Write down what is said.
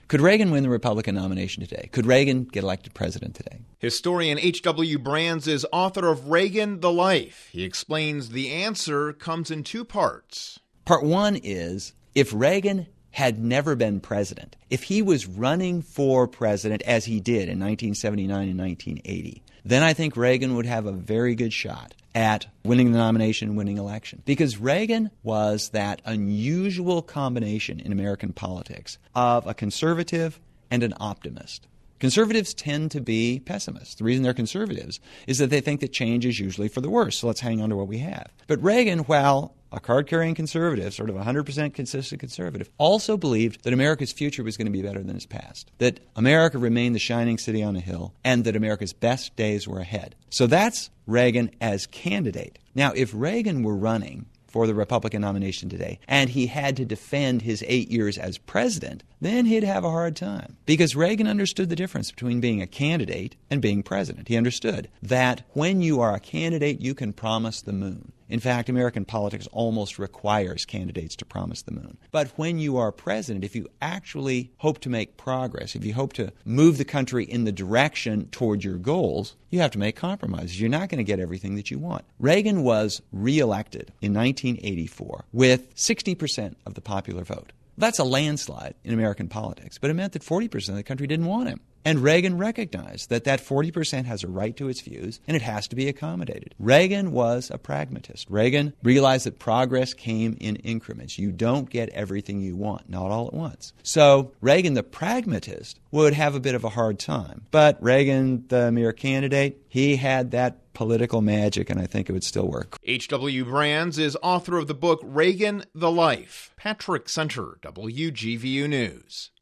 Could Reagan win the Republican nomination today? Could Reagan get elected president today? Historian H.W. Brands is author of Reagan, the Life. He explains the answer comes in two parts. Part one is, if Reagan had never been president, if he was running for president as he did in 1979 and 1980, then I think Reagan would have a very good shot at winning the nomination, winning election. Because Reagan was that unusual combination in American politics of a conservative and an optimist. Conservatives tend to be pessimists. The reason they're conservatives is that they think that change is usually for the worse, so let's hang on to what we have. But Reagan, while a card-carrying conservative, sort of 100% consistent conservative, also believed that America's future was going to be better than its past, that America remained the shining city on a hill, and that America's best days were ahead. So that's Reagan as candidate. Now, if Reagan were running for the Republican nomination today, and he had to defend his 8 years as president, then he'd have a hard time. Because Reagan understood the difference between being a candidate and being president. He understood that when you are a candidate, you can promise the moon. In fact, American politics almost requires candidates to promise the moon. But when you are president, if you actually hope to make progress, if you hope to move the country in the direction toward your goals, you have to make compromises. You're not going to get everything that you want. Reagan was reelected in 1984 with 60% of the popular vote. That's a landslide in American politics, but it meant that 40% of the country didn't want him. And Reagan recognized that that 40% has a right to its views, and it has to be accommodated. Reagan was a pragmatist. Reagan realized that progress came in increments. You don't get everything you want, not all at once. So Reagan, the pragmatist, would have a bit of a hard time. But Reagan, the mere candidate, he had that political magic, and I think it would still work. H.W. Brands is author of the book Reagan, the Life. Patrick Center, WGVU News.